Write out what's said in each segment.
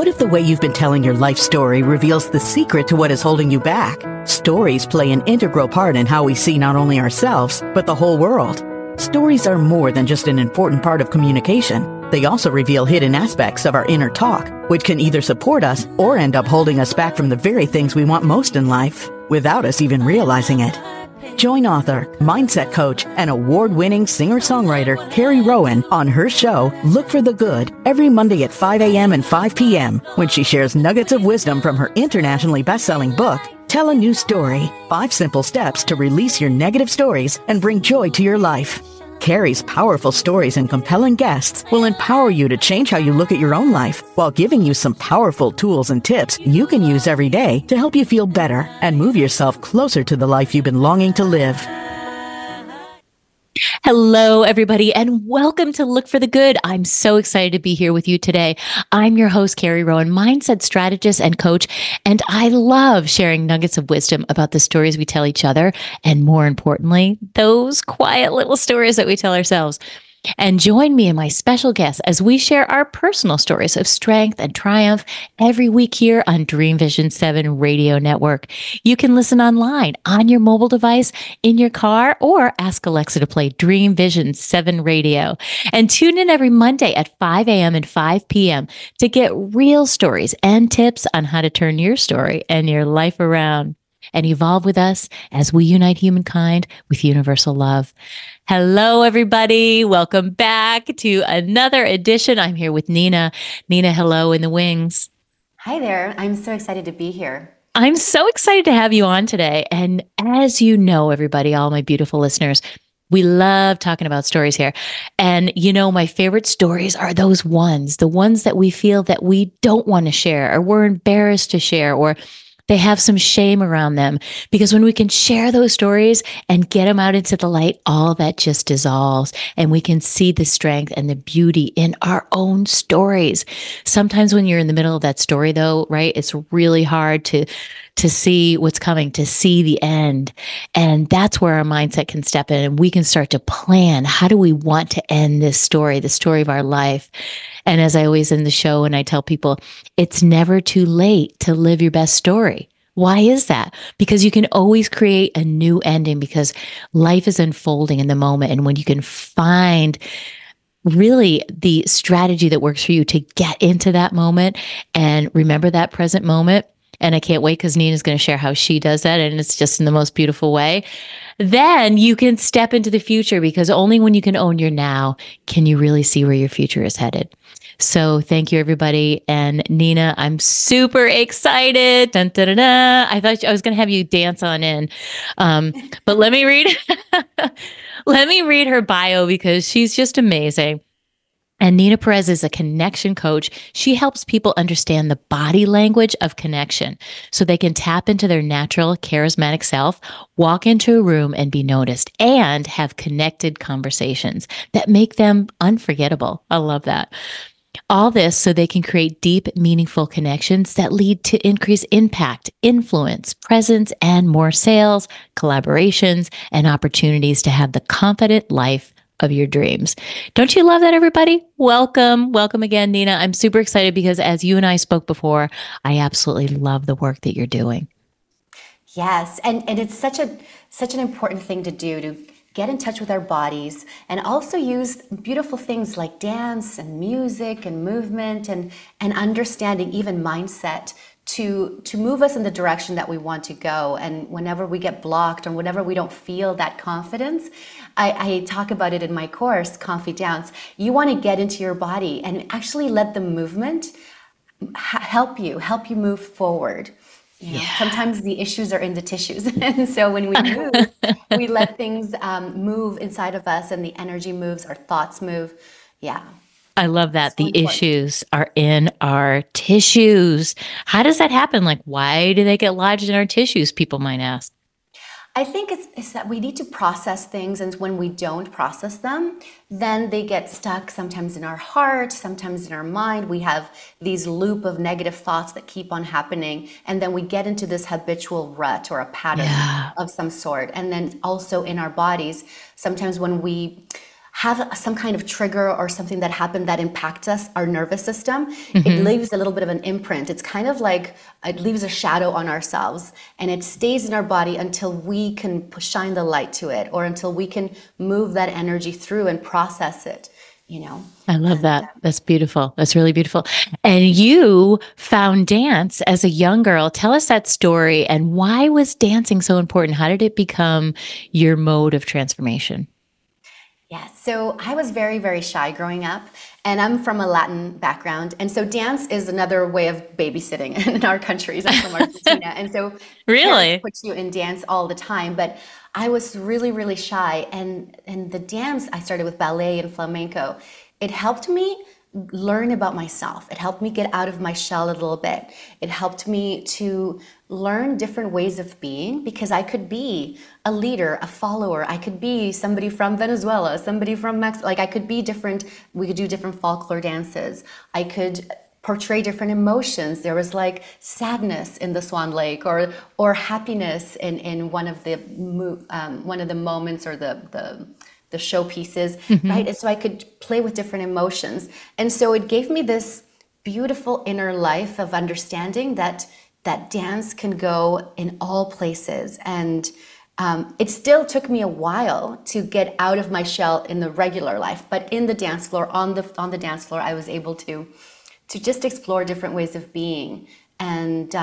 What if the way you've been telling your life story reveals the secret to what is holding you back? Stories play an integral part in how we see not only ourselves, but the whole world. Stories are more than just an important part of communication. They also reveal hidden aspects of our inner talk, which can either support us or end up holding us back from the very things we want most in life, without us even realizing it. Join author, mindset coach, and award-winning singer-songwriter Carrie Rowan on her show, Look for the Good, every Monday at 5 a.m. and 5 p.m. when she shares nuggets of wisdom from her internationally best-selling book, Tell a New Story, 5 Simple Steps to Release Your Negative Stories and Bring Joy to Your Life. Carrie's powerful stories and compelling guests will empower you to change how you look at your own life while giving you some powerful tools and tips you can use every day to help you feel better and move yourself closer to the life you've been longing to live. Hello, everybody, and welcome to Look for the Good. I'm so excited to be here with you today. I'm your host, Carrie Rowan, mindset strategist and coach, and I love sharing nuggets of wisdom about the stories we tell each other, and more importantly, those quiet little stories that we tell ourselves. And join me and my special guests as we share our personal stories of strength and triumph every week here on Dream Vision 7 Radio Network. You can listen online on your mobile device, in your car, or ask Alexa to play Dream Vision 7 Radio. And tune in every Monday at 5 a.m. and 5 p.m. to get real stories and tips on how to turn your story and your life around and evolve with us as we unite humankind with universal love. Hello, everybody. Welcome back to another edition. I'm here with Nina. Nina, hello in the wings. Hi there. I'm so excited to be here. I'm so excited to have you on today. And as you know, everybody, all my beautiful listeners, we love talking about stories here. And you know, my favorite stories are those ones, the ones that we feel that we don't want to share, or we're embarrassed to share, or they have some shame around them, because when we can share those stories and get them out into the light, all that just dissolves and we can see the strength and the beauty in our own stories. Sometimes when you're in the middle of that story though, right, it's really hard to see what's coming, to see the end. And that's where our mindset can step in and we can start to plan, how do we want to end this story, the story of our life? And as I always end the show and I tell people, it's never too late to live your best story. Why is that? Because you can always create a new ending, because life is unfolding in the moment. And when you can find really the strategy that works for you to get into that moment and remember that present moment, and I can't wait because Nina's going to share how she does that, and it's just in the most beautiful way, then you can step into the future, because only when you can own your now can you really see where your future is headed. So thank you, everybody. And Nina, I'm super excited. Dun, dun, dun, dun. I thought I was going to have you dance on in. But let me read, let me read her bio, because she's just amazing. And Nina Perez is a connection coach. She helps people understand the body language of connection so they can tap into their natural, charismatic self, walk into a room and be noticed, and have connected conversations that make them unforgettable. I love that. All this so they can create deep, meaningful connections that lead to increased impact, influence, presence, and more sales, collaborations, and opportunities to have the confident life of your dreams. Don't you love that, everybody? Welcome. Welcome again, Nina. I'm super excited because as you and I spoke before, I absolutely love the work that you're doing. Yes. And it's such an important thing to do, to get in touch with our bodies and also use beautiful things like dance and music and movement and understanding, even mindset, to move us in the direction that we want to go. And whenever we get blocked or whenever we don't feel that confidence, I talk about it in my course, Confidence. You want to get into your body and actually let the movement help you move forward. You know, sometimes the issues are in the tissues. And so when we move, we let things move inside of us, and the energy moves, our thoughts move. Yeah. I love that. The issues are in our tissues. How does that happen? Like, why do they get lodged in our tissues? People might ask. I think it's that we need to process things, and when we don't process them, then they get stuck sometimes in our heart, sometimes in our mind. We have these loop of negative thoughts that keep on happening, and then we get into this habitual rut or a pattern of some sort. And then also in our bodies, sometimes when we have some kind of trigger or something that happened that impacts us, our nervous system, it Mm-hmm. leaves a little bit of an imprint. It's kind of like it leaves a shadow on ourselves, and it stays in our body until we can shine the light to it, or until we can move that energy through and process it, you know. I love And that. That's beautiful. That's really beautiful. And you found dance as a young girl. Tell us that story, and why was dancing so important? How did it become your mode of transformation? yeah, so I was very, very shy growing up, and I'm from a Latin background. And so dance is another way of babysitting in our countries. I'm from Argentina. And so parents Really? put you in dance all the time. But I was really, really shy. And the dance, I started with ballet and flamenco. It helped me learn about myself. It helped me get out of my shell a little bit. It helped me to learn different ways of being, because I could be a leader, a follower. I could be somebody from Venezuela, somebody from Mexico. Like I could be different. We could do different folklore dances. I could portray different emotions. There was like sadness in the Swan Lake, or happiness in one of the moments, or the showpieces, right? And so I could play with different emotions. And so it gave me this beautiful inner life of understanding that dance can go in all places. And it still took me a while to get out of my shell in the regular life, but in the dance floor, on the dance floor, I was able to just explore different ways of being, and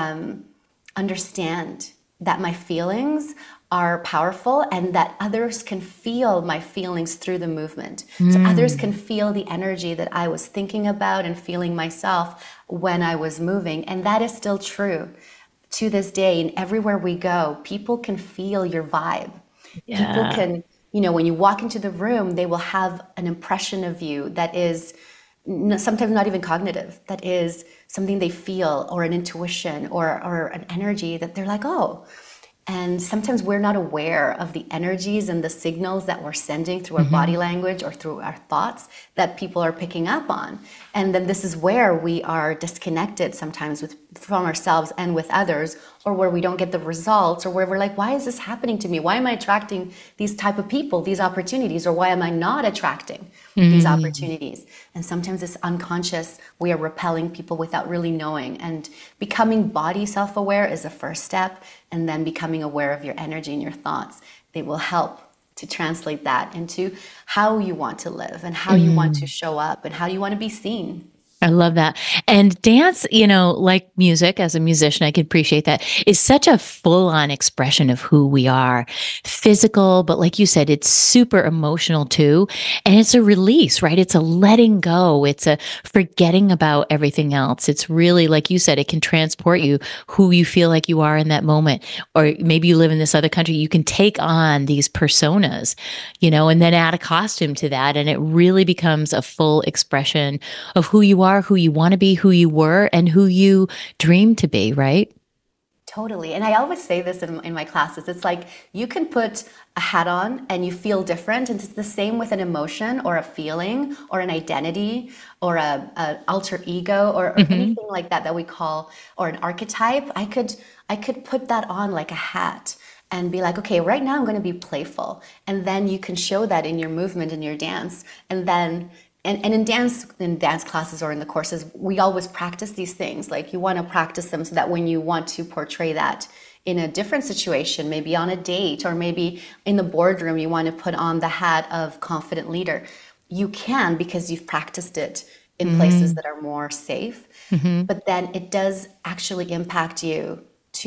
understand that my feelings are powerful, and that others can feel my feelings through the movement. So others can feel the energy that I was thinking about and feeling myself when I was moving. And that is still true to this day. And everywhere we go, people can feel your vibe. People Yeah. can, when you walk into the room, they will have an impression of you that is sometimes not even cognitive, that is something they feel, or an intuition, or an energy that they're like, oh. And sometimes we're not aware of the energies and the signals that we're sending through our body language or through our thoughts that people are picking up on. And then this is where we are disconnected sometimes from ourselves and with others, or where we don't get the results, or where we're like, why is this happening to me? Why am I attracting these type of people, these opportunities, or why am I not attracting these opportunities? And sometimes it's unconscious. We are repelling people without really knowing. And becoming body self-aware is the first step. And then becoming aware of your energy and your thoughts, they will help to translate that into how you want to live, and how you want to show up, and how you want to be seen. I love that. And dance, like music, as a musician, I can appreciate that, is such a full on expression of who we are. Physical, but like you said, it's super emotional too. And it's a release, right? It's a letting go. It's a forgetting about everything else. It's really, like you said, it can transport you who you feel like you are in that moment. Or maybe you live in this other country, you can take on these personas, and then add a costume to that. And it really becomes a full expression of who you are, who you want to be, who you were, and who you dream to be, right? Totally. And I always say this in my classes. It's like you can put a hat on and you feel different. And it's the same with an emotion, or a feeling, or an identity, or a alter ego, or anything like that we call, or an archetype. I could put that on like a hat and be like, okay, right now I'm going to be playful. And then you can show that in your movement, in your dance. And then and in dance classes, or in the courses, we always practice these things. Like you want to practice them so that when you want to portray that in a different situation, maybe on a date, or maybe in the boardroom, you want to put on the hat of confident leader. You can, because you've practiced it in places that are more safe. But then it does actually impact you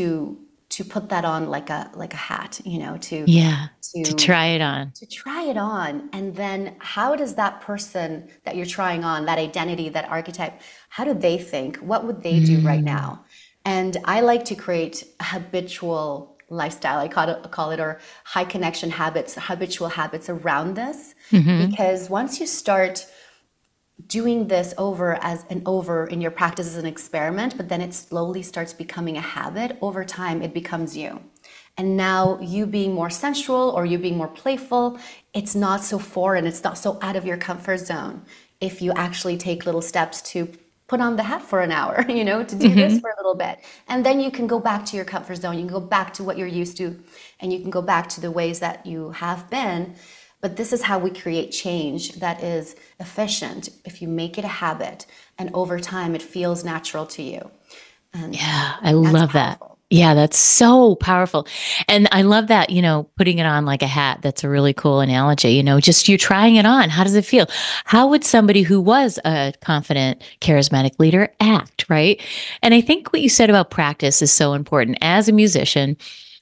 to put that on like a hat, Yeah. To to try it on. to try it on. And then how does that person that you're trying on, that identity, that archetype, how do they think? What would they do right now? And I like to create a habitual lifestyle, I call it, or high connection habits, habitual habits around this. Because once you start doing this over in your practice as an experiment, but then it slowly starts becoming a habit, over time it becomes you. And now you being more sensual, or you being more playful, it's not so foreign, it's not so out of your comfort zone. If you actually take little steps to put on the hat for an hour, to do this for a little bit. And then you can go back to your comfort zone, you can go back to what you're used to, and you can go back to the ways that you have been. But this is how we create change that is efficient if you make it a habit and over time it feels natural to you. And Yeah, I that's love that. powerful. Yeah, that's so powerful. And I love that, putting it on like a hat. That's a really cool analogy. Just you're trying it on. How does it feel? How would somebody who was a confident, charismatic leader act, right? And I think what you said about practice is so important. As a musician,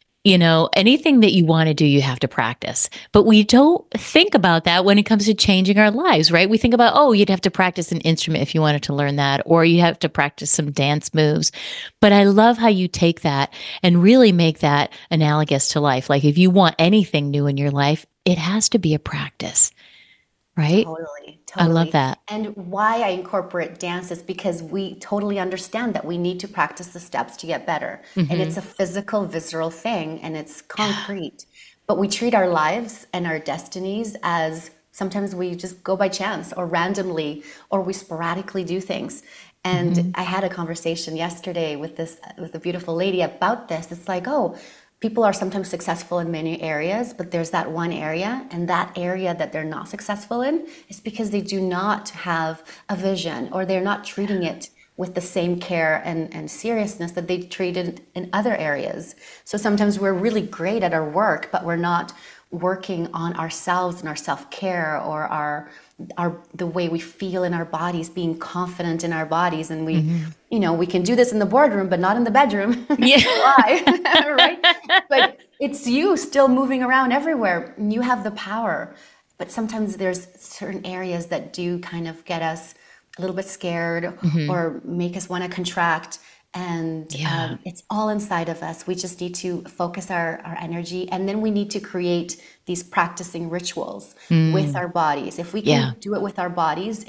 anything that you want to do, you have to practice. But we don't think about that when it comes to changing our lives, right? We think about, oh, you'd have to practice an instrument if you wanted to learn that, or you have to practice some dance moves. But I love how you take that and really make that analogous to life. Like if you want anything new in your life, it has to be a practice, right? Totally, I love totally. that. And why I incorporate dance is because we totally understand that we need to practice the steps to get better. And Hmm. it's a physical, visceral thing and it's Yeah. concrete. But we treat our lives and our destinies as sometimes we just go by chance or randomly or we sporadically do things. And Hmm. I had a conversation yesterday with a beautiful lady about this. It's like, oh, people are sometimes successful in many areas, but there's that one area, and that area that they're not successful in is because they do not have a vision or they're not treating it with the same care and seriousness that they treated in other areas. So sometimes we're really great at our work, but we're not working on ourselves and our self-care or our the way we feel in our bodies, being confident in our bodies. And Hmm. we can do this in the boardroom, but not in the bedroom. Yeah. Why? Right? But it's you still moving around everywhere. And you have the power. But sometimes there's certain areas that do kind of get us a little bit scared Hmm. or make us want to contract. And Yeah. it's all inside of us. We just need to focus our energy. And then we need to create these practicing rituals with Mm. our bodies. If we Yeah. can do it with our bodies,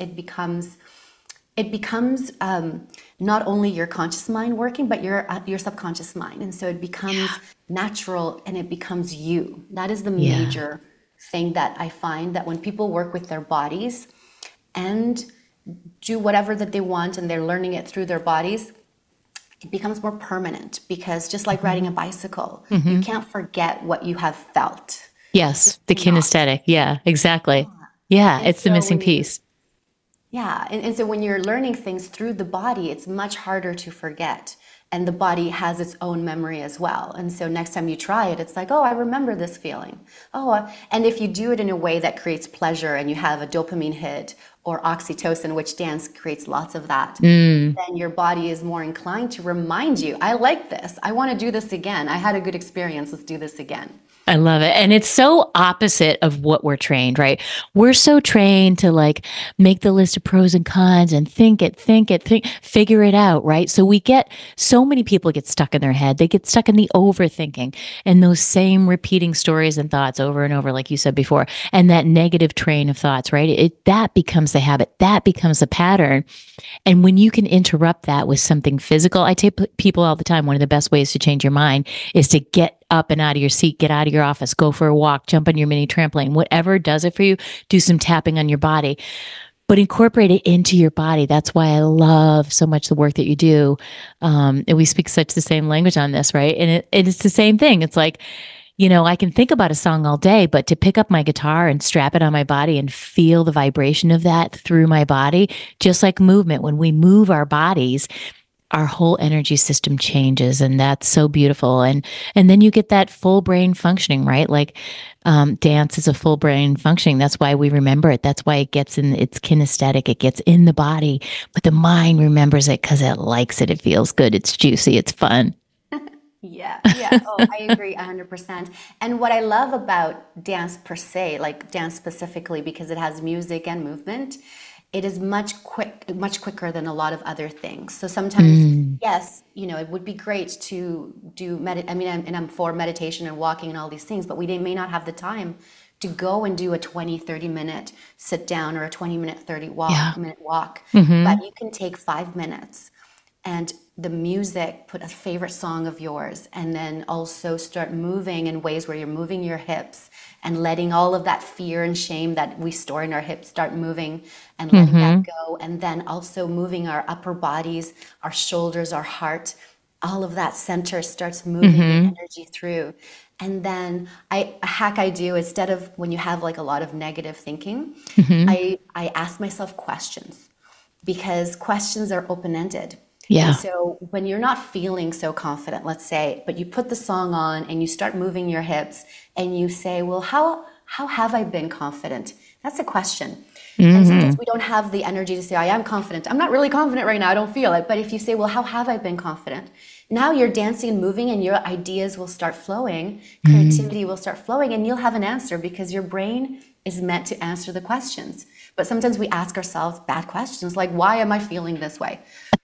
it becomes not only your conscious mind working, but your subconscious mind, and so it becomes Yeah. natural and it becomes you. That is the Yeah. major thing that I find, that when people work with their bodies and do whatever that they want and they're learning it through their bodies, it becomes more permanent, because just like riding a Hmm. bicycle, you Hmm. can't forget what you have felt. You Yes, just the cannot. kinesthetic. Yeah, exactly. Yeah, And it's the so missing when you piece. Yeah, and so when you're learning things through the body, it's much harder to forget. And the body has its own memory as well. And so next time you try it, it's like, oh, I remember this feeling. And if you do it in a way that creates pleasure and you have a dopamine hit or oxytocin, which dance creates lots of that, Mm. then your body is more inclined to remind you, I like this. I want to do this again. I had a good experience. Let's do this again. I love it. And it's so opposite of what we're trained, right? We're so trained to like make the list of pros and cons and figure it out, right? So we get so many people get stuck in their head. They get stuck in the overthinking and those same repeating stories and thoughts over and over, like you said before, and that negative train of thoughts, right? That becomes the habit, that becomes the pattern. And when you can interrupt that with something physical, I tell people all the time, one of the best ways to change your mind is to get up and out of your seat, get out of your office, go for a walk, jump on your mini trampoline, whatever does it for you, do some tapping on your body, but incorporate it into your body. That's why I love so much the work that you do. And we speak such the same language on this, right? And it's the same thing. It's like, I can think about a song all day, but to pick up my guitar and strap it on my body and feel the vibration of that through my body, just like movement, when we move our bodies, our whole energy system changes, and that's so beautiful. And then you get that full brain functioning, right? Like dance is a full brain functioning. That's why we remember it. That's why it gets in. It's kinesthetic. It gets in the body, but the mind remembers it because it likes it. It feels good. It's juicy. It's fun. Yeah, yeah. Oh, I agree 100%. And what I love about dance per se, like dance specifically, because it has music and movement, it is much quicker than a lot of other things. So sometimes, Mm, yes, it would be great to do I mean, I'm for meditation and walking and all these things, but may not have the time to go and do a 20, 30-minute sit down or a 20-minute, 30 yeah. minute walk. But Hmm. you can take 5 minutes and the music, put a favorite song of yours, and then also start moving in ways where you're moving your hips and letting all of that fear and shame that we store in our hips start moving and letting that Hmm. go. And then also moving our upper bodies, our shoulders, our heart. all of that center starts moving the energy through. And then a hack I do, instead of when you have like a lot of negative thinking, I ask myself questions, because questions are open-ended. And Yeah. so when you're not feeling so confident, let's say, but you put the song on and you start moving your hips and you say, well, how have I been confident? That's a question. And sometimes we don't have the energy to say, I am confident. I'm not really confident right now. I don't feel it. But if you say, well, how have I been confident? Now you're dancing and moving and your ideas will start flowing. Creativity will start flowing and you'll have an answer, because your brain is meant to answer the questions. But sometimes we ask ourselves bad questions like, why am I feeling this way?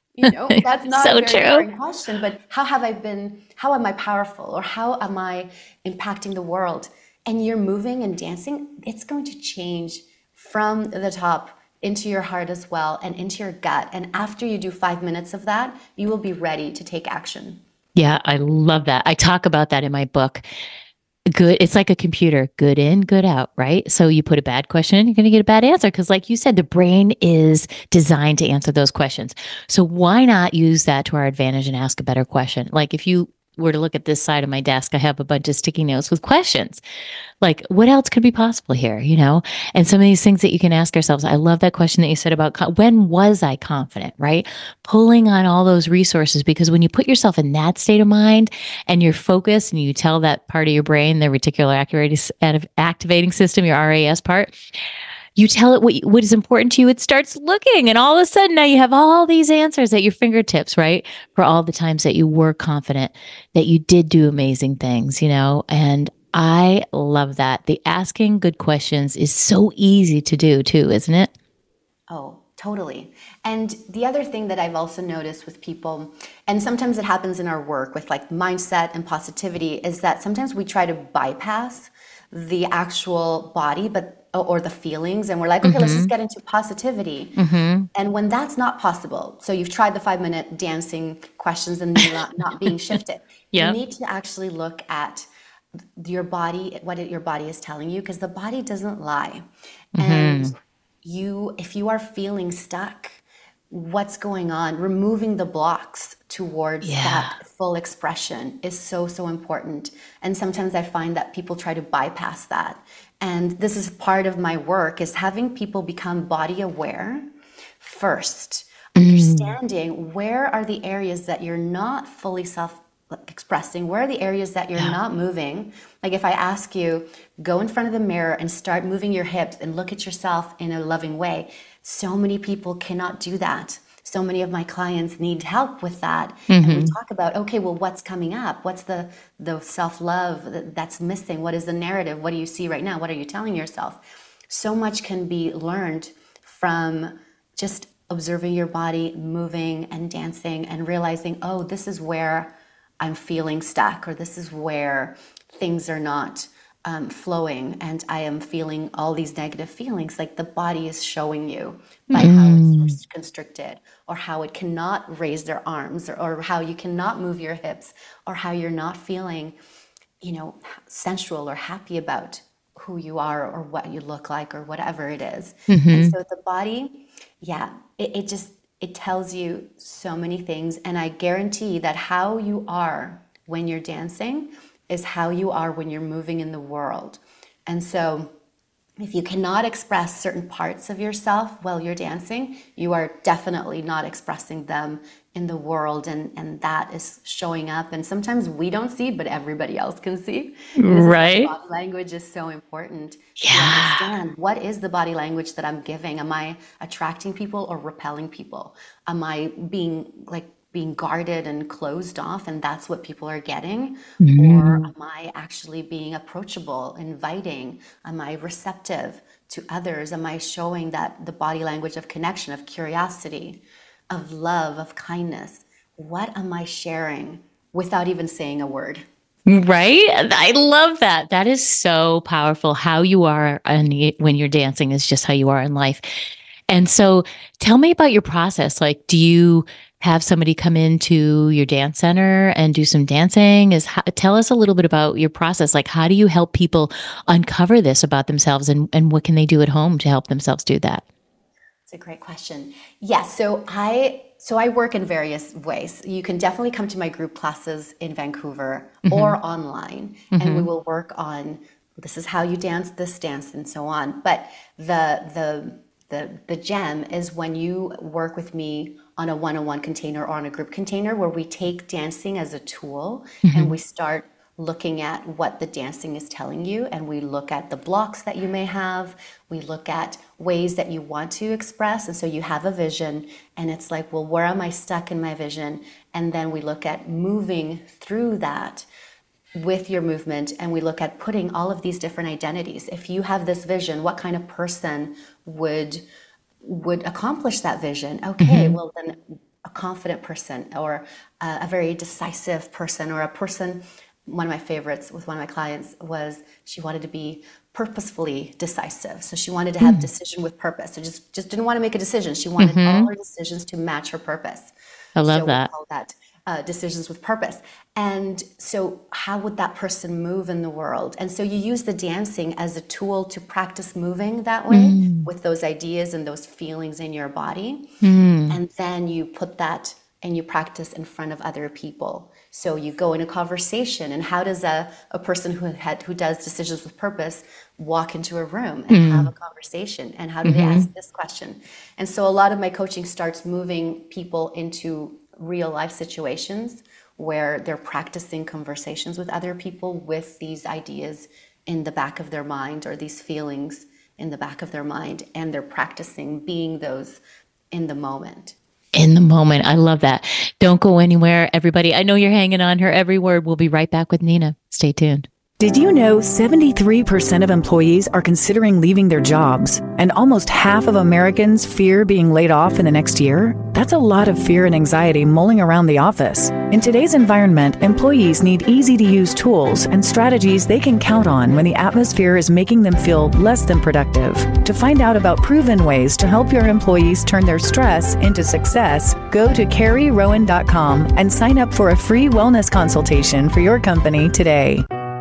That's not So a very true. boring question, but how have I been, how am I powerful, or how am I impacting the world? And you're moving and dancing, it's going to change from the top into your heart as well and into your gut. And after you do 5 minutes of that, you will be ready to take action. Yeah, I love that. I talk about that in my book. Good. It's like a computer, good in, good out, right? So you put a bad question in, you're going to get a bad answer. Cause like you said, the brain is designed to answer those questions. So why not use that to our advantage and ask a better question? Like if you were to look at this side of my desk, I have a bunch of sticky notes with questions. Like what else could be possible here, And some of these things that you can ask ourselves. I love that question that you said about when was I confident, right? Pulling on all those resources, because when you put yourself in that state of mind and you're focused and you tell that part of your brain, the reticular activating system, your RAS part, you tell it what is important to you, it starts looking. And all of a sudden now you have all these answers at your fingertips, right? For all the times that you were confident, that you did do amazing things, And I love that. The asking good questions is so easy to do too, isn't it? Oh, totally. And the other thing that I've also noticed with people, and sometimes it happens in our work with like mindset and positivity, is that sometimes we try to bypass the actual body, or the feelings, and we're like, okay, let's just get into positivity. And when that's not possible, so you've tried the 5-minute dancing questions and you're not being shifted, you Yeah. need to actually look at your body, your body is telling you, because the body doesn't lie. And if you are feeling stuck, what's going on, removing the blocks towards Yeah. that full expression is so, so important. And sometimes I find that people try to bypass that. And this is part of my work, is having people become body aware first, understanding where are the areas that you're not fully expressing, where are the areas that you're not moving. Like if I ask you, go in front of the mirror and start moving your hips and look at yourself in a loving way. So many people cannot do that. So many of my clients need help with that. And we talk about, okay, well, what's coming up? What's the self-love that's missing? What is the narrative? What do you see right now? What are you telling yourself? So much can be learned from just observing your body, moving and dancing and realizing, oh, this is where I'm feeling stuck, or this is where things are not flowing and I am feeling all these negative feelings. Like the body is showing you by how it's constricted, or how it cannot raise their arms, or how you cannot move your hips, or how you're not feeling, sensual or happy about who you are or what you look like or whatever it is. And so the body, it tells you so many things. And I guarantee that how you are when you're dancing is how you are when you're moving in the world. And so if you cannot express certain parts of yourself while you're dancing, you are definitely not expressing them in the world. And that is showing up. And sometimes we don't see, but everybody else can see. And this is why Right. body language is so important to Yeah. understand. What is the body language that I'm giving? Am I attracting people or repelling people? Am I being guarded and closed off, and that's what people are getting? Or am I actually being approachable, inviting? Am I receptive to others? Am I showing that the body language of connection, of curiosity, of love, of kindness? What am I sharing without even saying a word? Right? I love that. That is so powerful. How you are when you're dancing is just how you are in life. And so tell me about your process. Like, do you have somebody come into your dance center and do some dancing? Tell us a little bit about your process. Like, how do you help people uncover this about themselves, and what can they do at home to help themselves do that? It's a great question. Yes, so I So I work in various ways. You can definitely come to my group classes in Vancouver or online, and we will work on this is how you dance this dance and so on. But the gem is when you work with me on a one-on-one container or on a group container where we take dancing as a tool and we start looking at what the dancing is telling you, and we look at the blocks that you may have, we look at ways that you want to express, and so you have a vision, and it's like, well, where am I stuck in my vision? And then we look at moving through that with your movement, and we look at putting all of these different identities. If you have this vision, what kind of person would accomplish that vision? Okay, well then a confident person, or a very decisive person, or a person. One of my favorites with one of my clients was she wanted to be purposefully decisive. So she wanted to have decision with purpose. So just didn't want to make a decision. She wanted all her decisions to match her purpose. I love that. We call that decisions with purpose. And so how would that person move in the world? And so you use the dancing as a tool to practice moving that way with those ideas and those feelings in your body. And then you put that and you practice in front of other people. So you go in a conversation, and how does a person who does decisions with purpose walk into a room and have a conversation? And how do they ask this question? And so a lot of my coaching starts moving people into real life situations where they're practicing conversations with other people with these ideas in the back of their mind, or these feelings in the back of their mind, and they're practicing being those in the moment. In the moment. I love that. Don't go anywhere, everybody. I know you're hanging on her every word. We'll be right back with Nina. Stay tuned. Did you know 73% of employees are considering leaving their jobs, and almost half of Americans fear being laid off in the next year? That's a lot of fear and anxiety mulling around the office. In today's environment, employees need easy-to-use tools and strategies they can count on when the atmosphere is making them feel less than productive. To find out about proven ways to help your employees turn their stress into success, go to CarrieRowan.com and sign up for a free wellness consultation for your company today.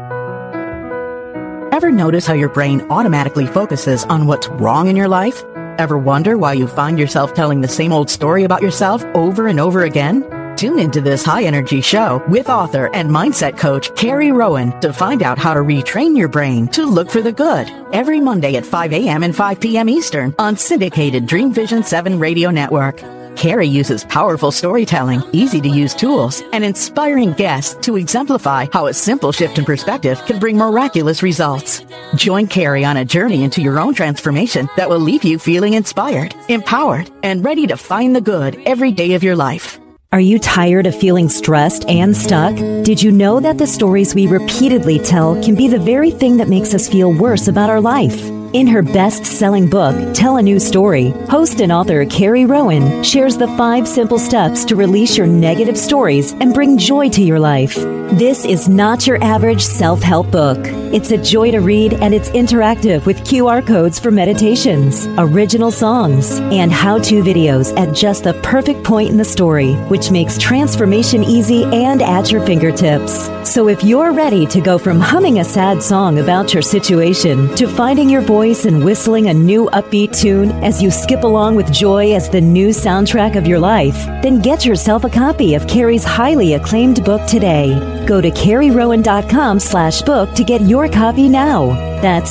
Ever notice how your brain automatically focuses on what's wrong in your life? Ever wonder why you find yourself telling the same old story about yourself over and over again? Tune into this high-energy show with author and mindset coach Carrie Rowan to find out how to retrain your brain to look for the good every Monday at 5 a.m. and 5 p.m. Eastern on syndicated Dream Vision 7 radio network. Carrie uses powerful storytelling, easy-to-use tools, and inspiring guests to exemplify how a simple shift in perspective can bring miraculous results. Join Carrie on a journey into your own transformation that will leave you feeling inspired, empowered, and ready to find the good every day of your life. Are you tired of feeling stressed and stuck? Did you know that the stories we repeatedly tell can be the very thing that makes us feel worse about our life? In her best-selling book, Tell a New Story, host and author Carrie Rowan shares the 5 simple steps to release your negative stories and bring joy to your life. This is not your average self-help book. It's a joy to read, and it's interactive with QR codes for meditations, original songs, and how-to videos at just the perfect point in the story, which makes transformation easy and at your fingertips. So if you're ready to go from humming a sad song about your situation to finding your voice and whistling a new upbeat tune as you skip along with joy as the new soundtrack of your life, then get yourself a copy of Carrie's highly acclaimed book today. Go to CarrieRowan.com/book to get your copy now. That's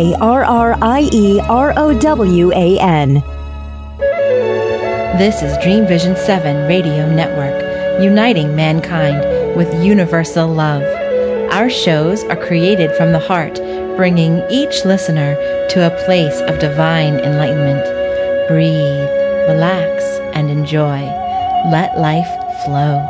CarrieRowan. This is Dream Vision 7 Radio Network, uniting mankind with universal love. Our shows are created from the heart, bringing each listener to a place of divine enlightenment. Breathe, relax, and enjoy. Let life flow.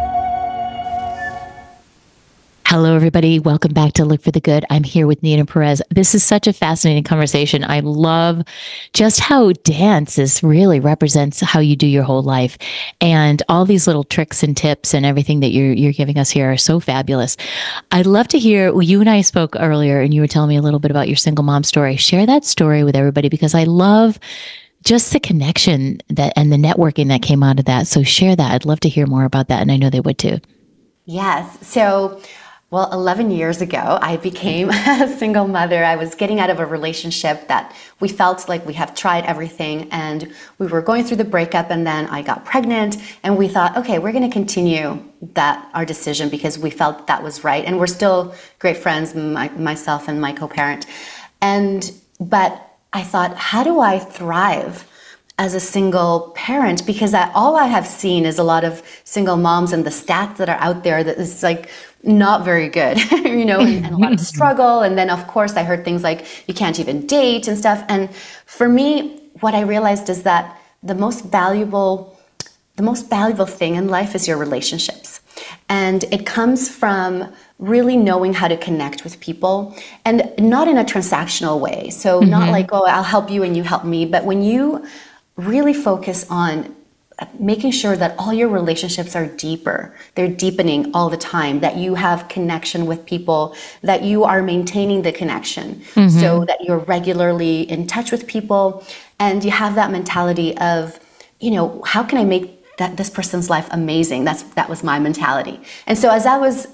Hello, everybody. Welcome back to Look for the Good. I'm here with Nina Perez. This is such a fascinating conversation. I love just how dance really represents how you do your whole life. And all these little tricks and tips and everything that you're giving us here are so fabulous. I'd love to hear, well, you and I spoke earlier and you were telling me a little bit about your single mom story. Share that story with everybody, because I love just the connection that and the networking that came out of that. So share that. I'd love to hear more about that. And I know they would too. Yes. So Well, 11 years ago, I became a single mother. I was getting out of a relationship that we felt like we have tried everything, and we were going through the breakup, and then I got pregnant, and we thought, okay, we're going to continue our decision because we felt that was right. And we're still great friends, myself and my co-parent. But I thought, how do I thrive as a single parent? Because all I have seen is a lot of single moms and the stats that are out there that is like not very good, and a lot of struggle. And then of course I heard things like you can't even date and stuff. And for me, what I realized is that the most valuable thing in life is your relationships. And it comes from really knowing how to connect with people, and not in a transactional way. So not like, oh, I'll help you and you help me. But when you really focus on making sure that all your relationships are deeper, they're deepening all the time, that you have connection with people, that you are maintaining the connection so that you're regularly in touch with people, and you have that mentality of, how can I make this person's life amazing? That was my mentality. And so as I was,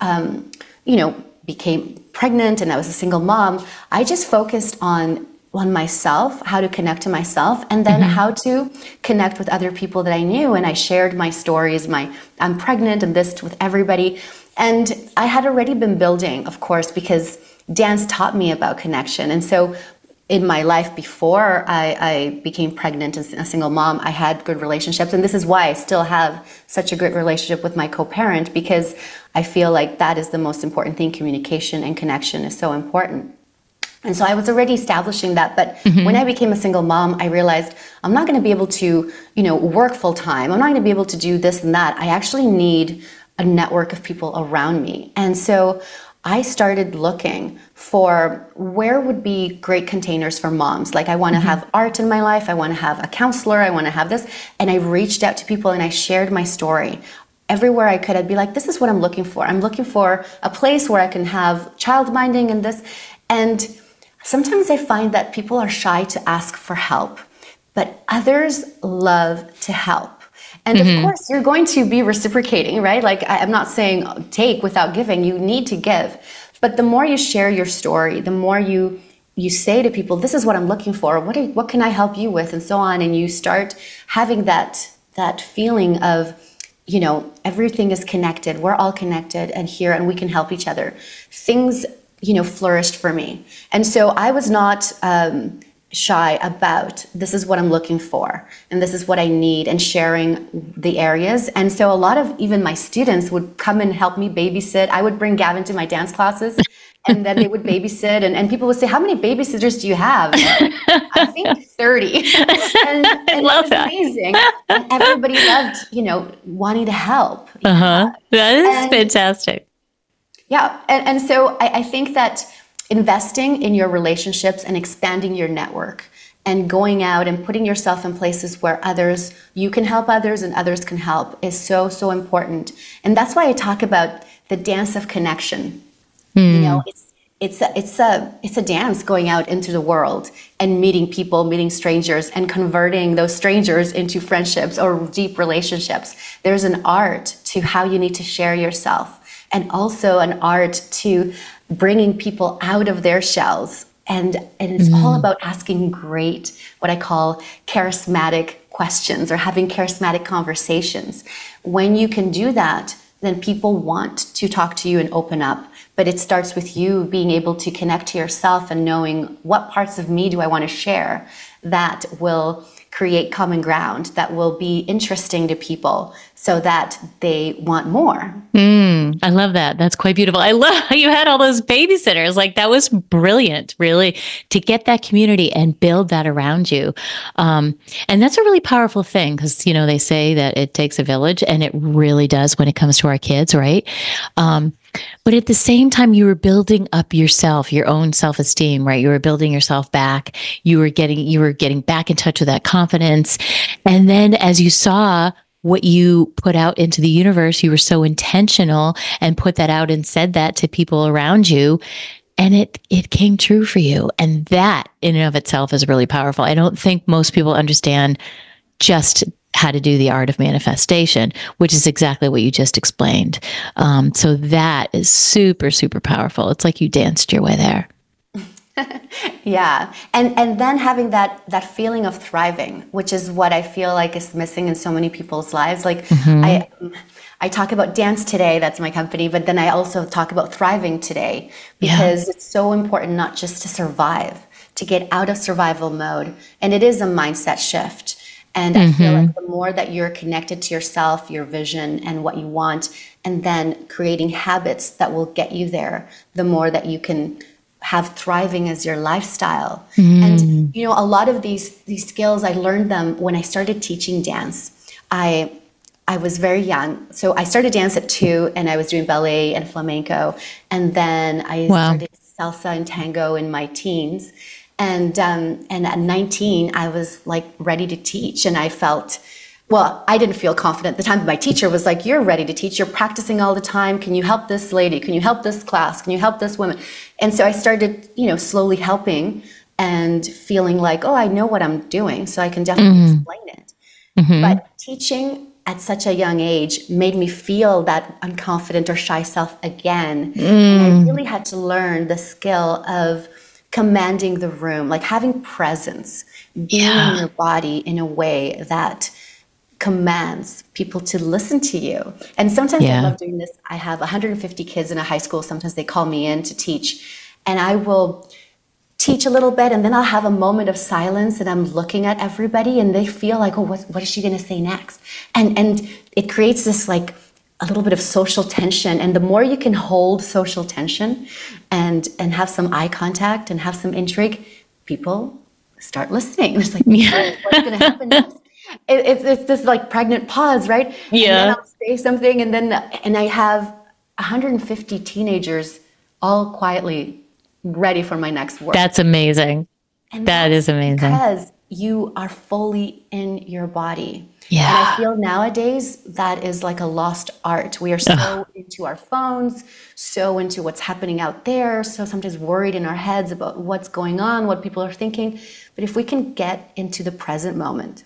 became pregnant and I was a single mom, I just focused on myself, how to connect to myself, and then how to connect with other people that I knew. And I shared my stories, I'm pregnant and this with everybody. And I had already been building, of course, because dance taught me about connection. And so in my life before I became pregnant and a single mom, I had good relationships. And this is why I still have such a great relationship with my co-parent, because I feel like that is the most important thing. Communication and connection is so important. And so I was already establishing that. But when I became a single mom, I realized I'm not going to be able to, work full time. I'm not going to be able to do this and that. I actually need a network of people around me. And so I started looking for where would be great containers for moms. Like I want to have art in my life. I want to have a counselor. I want to have this. And I reached out to people and I shared my story. Everywhere I could, I'd be like, this is what I'm looking for. I'm looking for a place where I can have child minding and this. And sometimes I find that people are shy to ask for help, but others love to help. And of course, you're going to be reciprocating, right? Like I'm not saying take without giving, you need to give. But the more you share your story, the more you say to people, this is what I'm looking for, what can I help you with, and so on. And you start having that feeling of, everything is connected, we're all connected and here, and we can help each other. Things flourished for me. And so I was not shy about, this is what I'm looking for, and this is what I need, and sharing the areas. And so a lot of even my students would come and help me babysit. I would bring Gavin to my dance classes, and then they would babysit. And people would say, how many babysitters do you have? I think 30. And I love that. Amazing. And everybody loved, wanting to help. That is fantastic. Yeah. And so I think that investing in your relationships and expanding your network and going out and putting yourself in places where you can help others and others can help is so, so important. And that's why I talk about the dance of connection. It's a dance going out into the world and meeting people, meeting strangers, and converting those strangers into friendships or deep relationships. There's an art to how you need to share yourself, and also an art to bringing people out of their shells. And it's all about asking great, what I call charismatic questions, or having charismatic conversations. When you can do that, then people want to talk to you and open up. But it starts with you being able to connect to yourself and knowing what parts of me do I want to share that will create common ground, that will be interesting to people so that they want more. I love that. That's quite beautiful. I love how you had all those babysitters. Like that was brilliant, really, to get that community and build that around you. And that's a really powerful thing because, they say that it takes a village, and it really does when it comes to our kids, right? But at the same time, you were building up yourself, your own self-esteem, right? You were building yourself back. You were getting back in touch with that confidence. And then as you saw what you put out into the universe, you were so intentional and put that out and said that to people around you. And it came true for you. And that in and of itself is really powerful. I don't think most people understand just how to do the art of manifestation, which is exactly what you just explained. So that is super, super powerful. It's like you danced your way there. Yeah. And then having that feeling of thriving, which is what I feel like is missing in so many people's lives. Like I talk about Dance Today, that's my company, but then I also talk about thriving today, because it's so important not just to survive, to get out of survival mode. And it is a mindset shift. And I feel like the more that you're connected to yourself, your vision and what you want, and then creating habits that will get you there, the more that you can have thriving as your lifestyle. And, you know, a lot of these skills, I learned them when I started teaching dance. I was very young. So I started dance at 2, and I was doing ballet and flamenco. And then I started salsa and tango in my teens. And at 19, I was like ready to teach. And I felt, well, I didn't feel confident at the time, but my teacher was like, you're ready to teach. You're practicing all the time. Can you help this lady? Can you help this class? Can you help this woman? And so I started, you know, slowly helping and feeling like, oh, I know what I'm doing, so I can definitely explain it. But teaching at such a young age made me feel that unconfident or shy self again. And I really had to learn the skill of commanding the room, like having presence, being in your body in a way that commands people to listen to you. And sometimes I love doing this. I have 150 kids in a high school. Sometimes they call me in to teach, and I will teach a little bit, and then I'll have a moment of silence, and I'm looking at everybody, and they feel like, oh, what is she going to say next? And it creates this like a little bit of social tension. And the more you can hold social tension and have some eye contact and have some intrigue, people start listening. It's like, what's going to happen next? It's this like pregnant pause, right? Yeah. And then I'll say something, and I have 150 teenagers all quietly ready for my next word. That's amazing. And that is amazing. Because you are fully in your body. Yeah. And I feel nowadays that is like a lost art. We are so into our phones, so into what's happening out there, so sometimes worried in our heads about what's going on, what people are thinking. But if we can get into the present moment,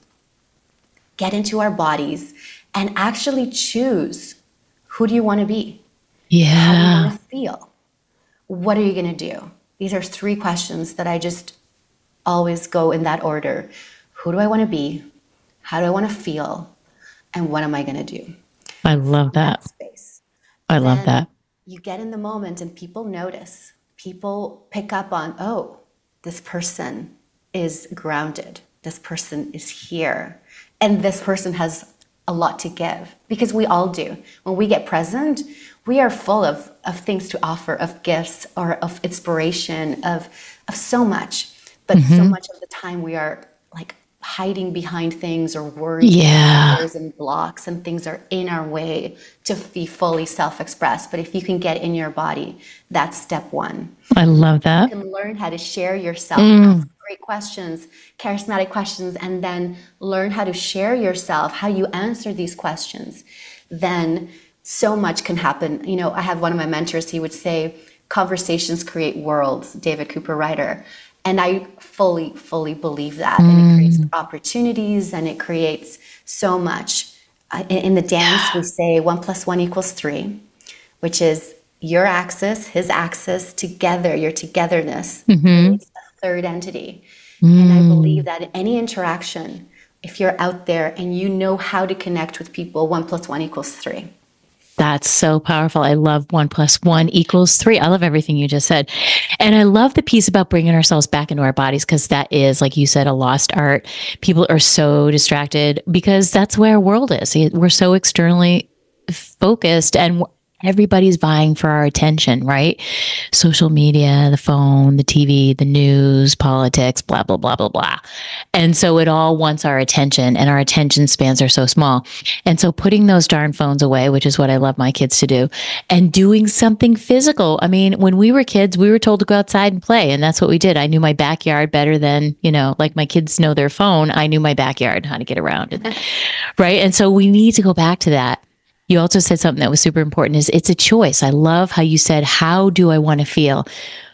get into our bodies, and actually choose, who do you want to be? Yeah. How do you want to feel? What are you going to do? These are 3 questions that I just always go in that order. Who do I want to be? How do I want to feel? And what am I going to do? I love that. Space. I love that. You get in the moment and people notice. People pick up on, oh, this person is grounded. This person is here. And this person has a lot to give, because we all do. When we get present, we are full of things to offer, of gifts or of inspiration, of so much. But so much of the time we are like hiding behind things or worrying and blocks, and things are in our way to be fully self-expressed. But if you can get in your body, that's step 1. I love that. You can learn how to share yourself, ask great questions, charismatic questions, and then learn how to share yourself, how you answer these questions. Then so much can happen. You know, I have one of my mentors, he would say, conversations create worlds, David Cooper Ryder. And I fully believe that. And it creates opportunities, and it creates so much. In the dance, we say 1 + 1 = 3, which is your axis, his axis, together, your togetherness creates a 3rd entity. And I believe that in any interaction, if you're out there and you know how to connect with people, 1 + 1 = 3. That's so powerful. I love 1 + 1 = 3. I love everything you just said. And I love the piece about bringing ourselves back into our bodies, because that is, like you said, a lost art. People are so distracted because that's where our world is. We're so externally focused, and everybody's vying for our attention, right? Social media, the phone, the TV, the news, politics, blah, blah, blah, blah, blah. And so it all wants our attention, and our attention spans are so small. And so putting those darn phones away, which is what I love my kids to do, and doing something physical. I mean, when we were kids, we were told to go outside and play, and that's what we did. I knew my backyard better than, you know, like my kids know their phone. I knew my backyard, how to get around it, right? And so we need to go back to that. You also said something that was super important, is it's a choice. I love how you said, how do I want to feel?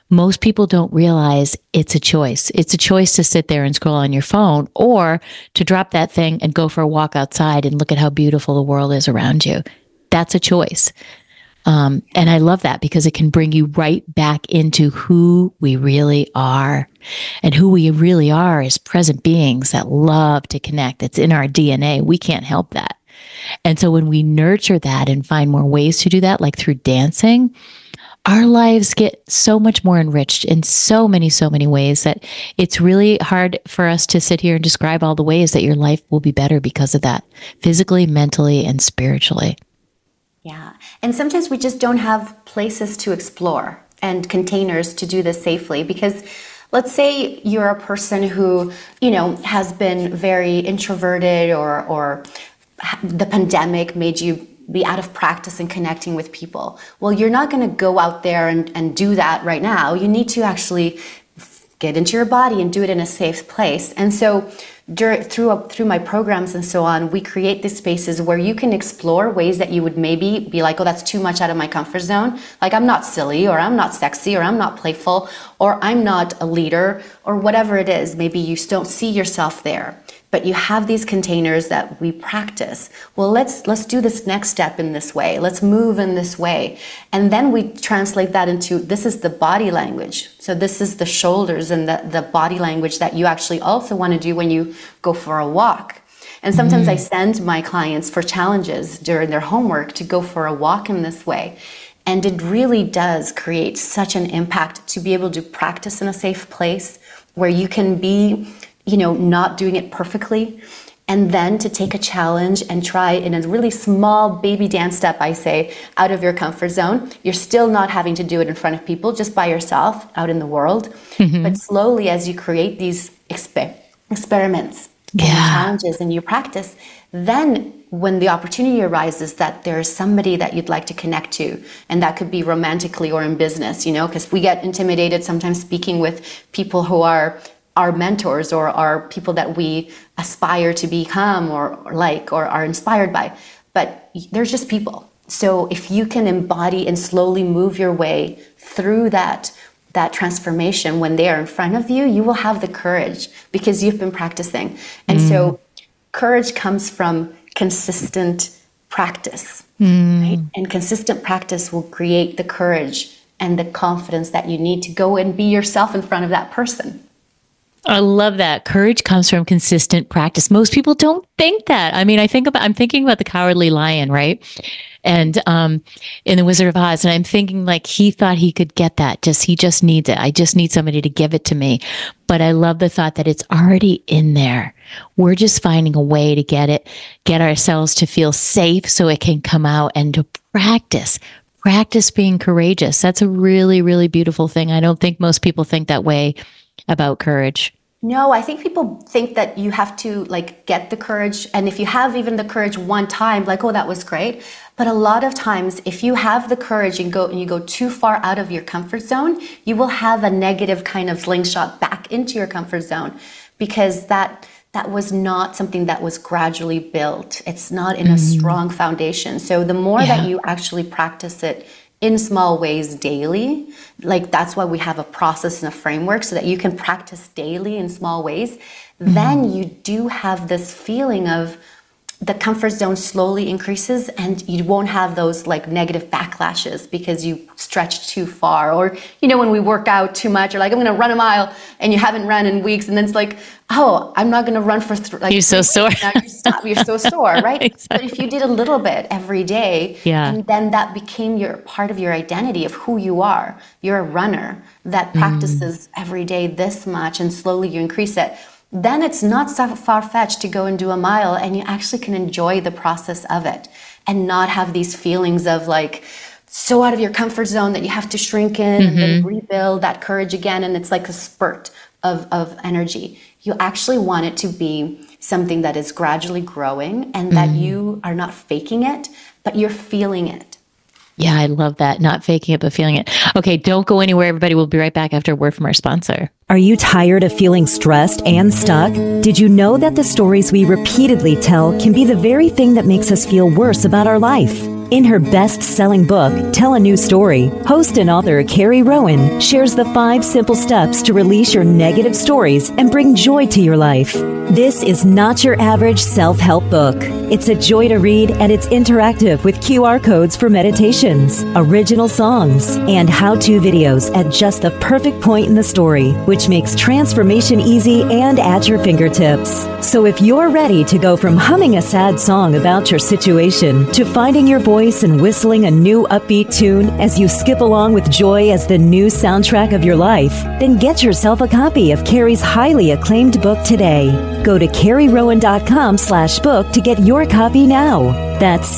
most people don't realize it's a choice. It's a choice to sit there and scroll on your phone, or to drop that thing and go for a walk outside and look at how beautiful the world is around you. That's a choice. And I love that, because it can bring you right back into who we really are. And who we really are is present beings that love to connect. It's in our DNA. We can't help that. And so when we nurture that and find more ways to do that, like through dancing, our lives get so much more enriched in so many ways that it's really hard for us to sit here and describe all the ways that your life will be better because of that, physically, mentally, and spiritually. Yeah. And sometimes we just don't have places to explore and containers to do this safely, because let's say you're a person who, has been very introverted, or the pandemic made you be out of practice in connecting with people. Well, you're not going to go out there and do that right now. You need to actually get into your body and do it in a safe place. And so through my programs and so on, we create these spaces where you can explore ways that you would maybe be like, oh, that's too much out of my comfort zone. Like, I'm not silly, or I'm not sexy, or I'm not playful, or I'm not a leader, or whatever it is. Maybe you don't see yourself there, but you have these containers that we practice. Well, let's do this next step in this way. Let's move in this way. And then we translate that into, this is the body language. So this is the shoulders and the body language that you actually also want to do when you go for a walk. And sometimes I send my clients for challenges during their homework to go for a walk in this way. And it really does create such an impact to be able to practice in a safe place where you can be, not doing it perfectly, and then to take a challenge and try in a really small baby dance step, I say, out of your comfort zone. You're still not having to do it in front of people, just by yourself out in the world. But slowly, as you create these experiments and challenges and you practice, then when the opportunity arises that there's somebody that you'd like to connect to, and that could be romantically or in business, because we get intimidated sometimes speaking with people who are our mentors or are people that we aspire to become or are inspired by. But they're just people. So if you can embody and slowly move your way through that transformation when they are in front of you, you will have the courage because you've been practicing. And so courage comes from consistent practice, right? And consistent practice will create the courage and the confidence that you need to go and be yourself in front of that person. I love that. Courage comes from consistent practice. Most people don't think that. I mean, I'm thinking about the Cowardly Lion, right? And in The Wizard of Oz, and I'm thinking like he thought he could get that. He just needs it. I just need somebody to give it to me. But I love the thought that it's already in there. We're just finding a way to get ourselves to feel safe so it can come out, and to practice being courageous. That's a really, really beautiful thing. I don't think most people think that way about courage. No, I think people think that you have to get the courage. And if you have even the courage one time, oh, that was great. But a lot of times, if you have the courage and you go too far out of your comfort zone, you will have a negative kind of slingshot back into your comfort zone, because that was not something that was gradually built. It's not in a strong foundation. So the more that you actually practice it in small ways daily, that's why we have a process and a framework so that you can practice daily in small ways, then you do have this feeling of the comfort zone slowly increases, and you won't have those negative backlashes because you stretched too far. Or, when we work out too much, or I'm going to run a mile and you haven't run in weeks, and then it's oh, I'm not going to run for you're so sore. Now you stop. You're so sore, right? Exactly. But if you did a little bit every day, and then that became your part of your identity of who you are. You're a runner that practices every day this much, and slowly you increase it. Then it's not so far-fetched to go and do a mile, and you actually can enjoy the process of it and not have these feelings of so out of your comfort zone that you have to shrink in and then rebuild that courage again. And it's like a spurt of energy. You actually want it to be something that is gradually growing, and that you are not faking it, but you're feeling it. Yeah, I love that. Not faking it, but feeling it. Okay, don't go anywhere, everybody. We'll be right back after a word from our sponsor. Are you tired of feeling stressed and stuck? Did you know that the stories we repeatedly tell can be the very thing that makes us feel worse about our life? In her best-selling book, Tell a New Story, host and author Carrie Rowan shares the 5 simple steps to release your negative stories and bring joy to your life. This is not your average self-help book. It's a joy to read, and it's interactive with QR codes for meditations, original songs, and how-to videos at just the perfect point in the story, which makes transformation easy and at your fingertips. So if you're ready to go from humming a sad song about your situation to finding your voice and whistling a new upbeat tune as you skip along with joy as the new soundtrack of your life, then get yourself a copy of Carrie's highly acclaimed book today. Go to carrierowan.com/book to get your copy now. That's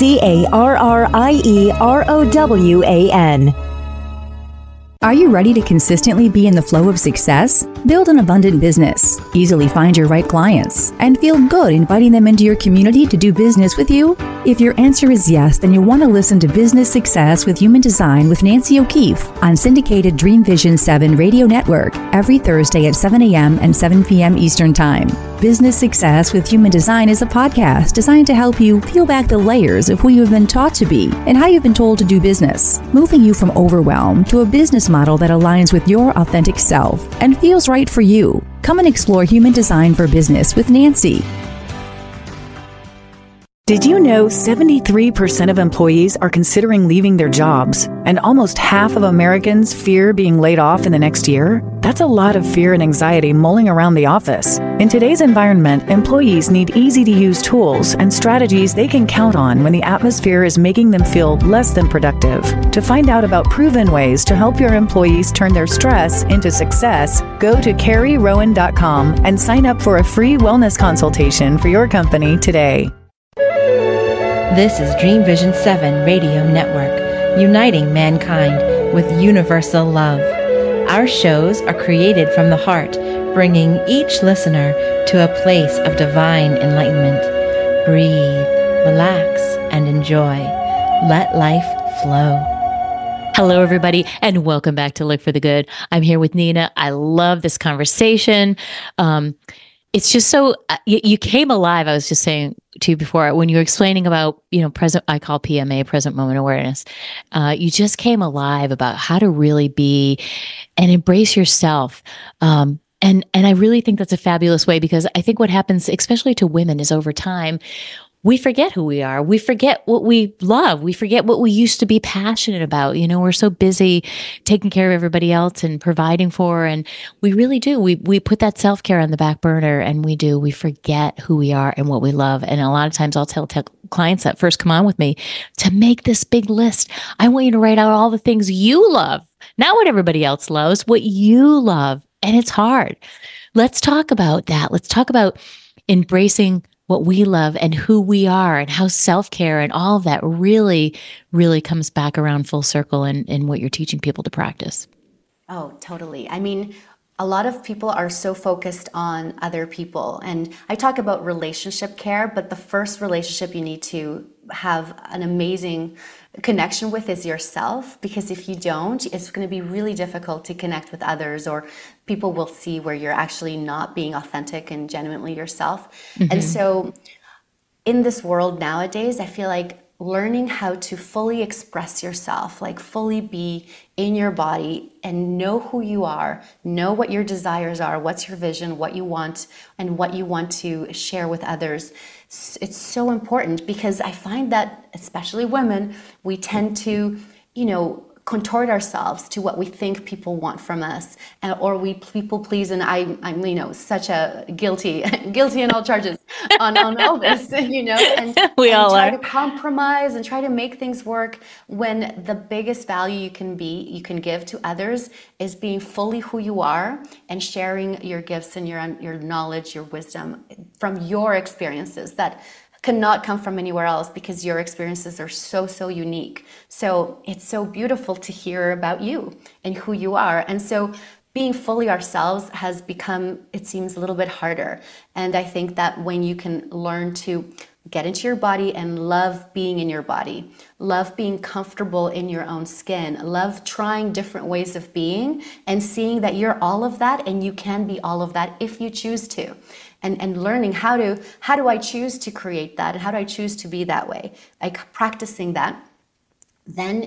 CARRIEROWAN. Are you ready to consistently be in the flow of success? Build an abundant business, easily find your right clients, and feel good inviting them into your community to do business with you? If your answer is yes, then you'll want to listen to Business Success with Human Design with Nancy O'Keefe on syndicated Dream Vision 7 radio network every Thursday at 7 a.m. and 7 p.m. Eastern Time. Business Success with Human Design is a podcast designed to help you peel back the layers of who you have been taught to be and how you've been told to do business, moving you from overwhelm to a business model that aligns with your authentic self and feels right for you. Come and explore Human Design for Business with Nancy. Did you know 73% of employees are considering leaving their jobs, and almost half of Americans fear being laid off in the next year? That's a lot of fear and anxiety mulling around the office. In today's environment, employees need easy-to-use tools and strategies they can count on when the atmosphere is making them feel less than productive. To find out about proven ways to help your employees turn their stress into success, go to carrierowan.com and sign up for a free wellness consultation for your company today. This is Dream Vision 7 Radio Network, uniting mankind with universal love. Our shows are created from the heart, bringing each listener to a place of divine enlightenment. Breathe, relax, and enjoy. Let life flow. Hello, everybody, and welcome back to Look for the Good. I'm here with Nina. I love this conversation. It's just so, you came alive. I was just saying to you before, when you were explaining about, I call PMA, present moment awareness. You just came alive about how to really be and embrace yourself. And I really think that's a fabulous way, because I think what happens, especially to women, is over time, we forget who we are. We forget what we love. We forget what we used to be passionate about. We're so busy taking care of everybody else and providing for, and we really do. We put that self-care on the back burner, and we forget who we are and what we love. And a lot of times I'll tell clients that first come on with me to make this big list. I want you to write out all the things you love, not what everybody else loves, what you love. And it's hard. Let's talk about that. Let's talk about embracing what we love and who we are, and how self-care and all of that really, really comes back around full circle in what you're teaching people to practice. Oh, totally. I mean, a lot of people are so focused on other people. And I talk about relationship care, but the first relationship you need to have an amazing connection with is yourself, because if you don't, it's going to be really difficult to connect with others, or people will see where you're actually not being authentic and genuinely yourself. Mm-hmm. And so in this world nowadays, I feel like learning how to fully express yourself, like fully be in your body and know who you are, know what your desires are, what's your vision, what you want, and what you want to share with others. It's so important, because I find that, especially women, we tend to, contort ourselves to what we think people want from us, or we people please. And I'm such a guilty in all charges on all this, and we all try are. to compromise and try to make things work, when the biggest value you can give to others is being fully who you are and sharing your gifts and your knowledge, your wisdom from your experiences that cannot come from anywhere else, because your experiences are so unique. So it's so beautiful to hear about you and who you are. And so being fully ourselves has become, it seems, a little bit harder. And I think that when you can learn to get into your body and love being in your body, love being comfortable in your own skin, love trying different ways of being, and seeing that you're all of that and you can be all of that if you choose to. And learning how do I choose to create that, and how do I choose to be that way? Like practicing that then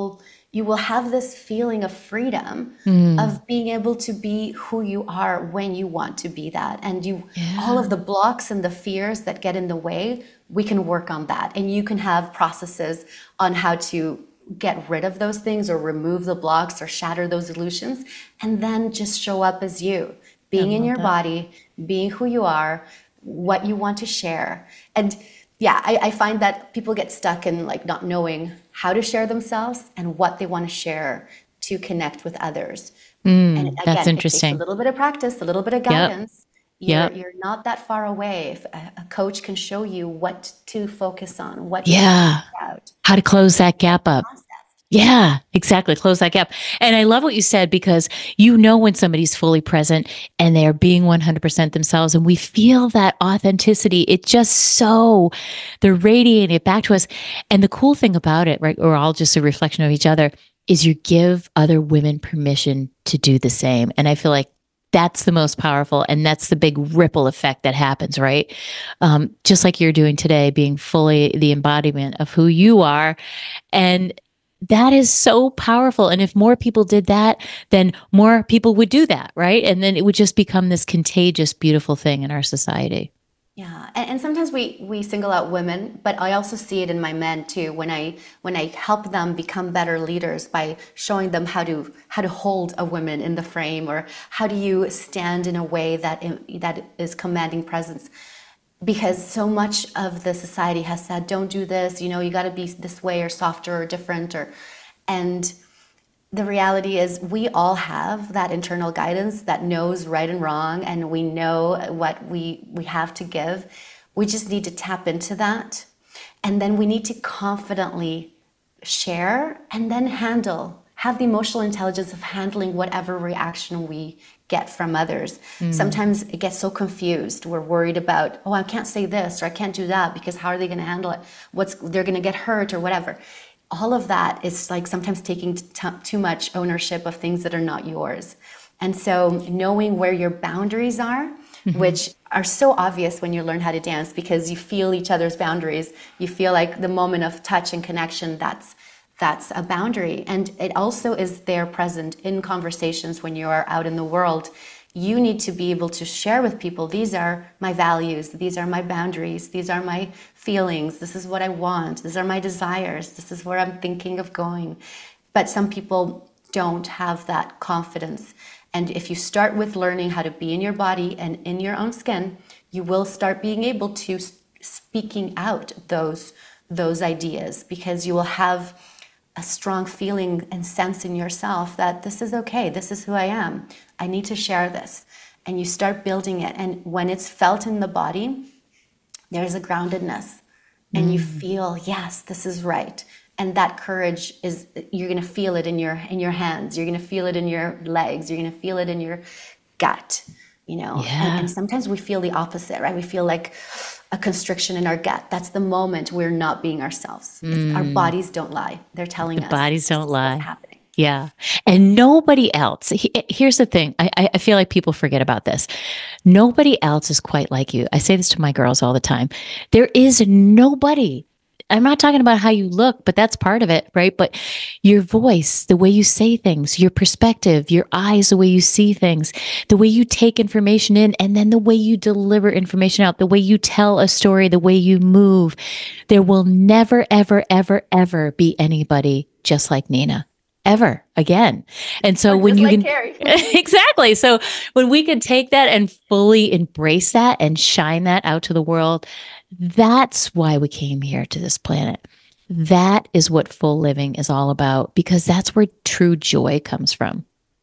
you will have this feeling of freedom of being able to be who you are when you want to be that. And all of the blocks and the fears that get in the way, we can work on that. And you can have processes on how to get rid of those things or remove the blocks or shatter those illusions, and then just show up as you, being in your body, being who you are, what you want to share. And yeah, I find that people get stuck in like not knowing how to share themselves and what they want to share to connect with others. And again, that's interesting. It takes a little bit of practice, a little bit of guidance. You're not that far away. If a coach can show you what to focus on, what to talk about, how to close that gap up. Yeah, exactly. Close that gap. And I love what you said, because you know when somebody's fully present and they're being 100% themselves, and we feel that authenticity. It just they're radiating it back to us. And the cool thing about it, right, we're all just a reflection of each other, is you give other women permission to do the same. And I feel like that's the most powerful, and that's the big ripple effect that happens, right? Just like you're doing today, being fully the embodiment of who you are. And that is so powerful. And if more people did that, then more people would do that, right? And then it would just become this contagious, beautiful thing in our society. Yeah, and sometimes we single out women, but I also see it in my men too. When I help them become better leaders by showing them how to hold a woman in the frame, or how do you stand in a way that is commanding presence. Because so much of the society has said, don't do this, you got to be this way or softer or different, and the reality is we all have that internal guidance that knows right and wrong, and we know what we have to give. We just need to tap into that. And then we need to confidently share, and then have the emotional intelligence of handling whatever reaction we get from others. Sometimes it gets so confused. We're worried about, I can't say this or I can't do that because how are they going to handle it? They're going to get hurt or whatever. All of that is like sometimes taking too much ownership of things that are not yours. And so knowing where your boundaries are, which are so obvious when you learn how to dance, because you feel each other's boundaries. You feel like the moment of touch and connection, that's a boundary. And it also is there present in conversations when you are out in the world. You need to be able to share with people, these are my values, these are my boundaries, these are my feelings, this is what I want, these are my desires, this is where I'm thinking of going. But some people don't have that confidence. And if you start with learning how to be in your body and in your own skin, you will start being able to speaking out those ideas, because you will have a strong feeling and sense in yourself that this is okay, this is who I am, I need to share this. And you start building it. And when it's felt in the body, there's a groundedness, and you feel, yes, this is right. And that courage is, you're going to feel it in your hands, you're going to feel it in your legs, you're going to feel it in your gut, and sometimes we feel the opposite, right? We feel like a constriction in our gut. That's the moment we're not being ourselves. Our bodies don't lie. They're telling us. Bodies don't lie. What's happening. Yeah. And nobody else. Here's the thing. I feel like people forget about this. Nobody else is quite like you. I say this to my girls all the time. There is nobody. I'm not talking about how you look, but that's part of it, right? But your voice, the way you say things, your perspective, your eyes, the way you see things, the way you take information in, and then the way you deliver information out, the way you tell a story, the way you move. There will never, ever, ever, ever be anybody just like Nina. Ever again. And so when you can, exactly. So when we can take that and fully embrace that and shine that out to the world, that's why we came here to this planet. That is what full living is all about, because that's where true joy comes from.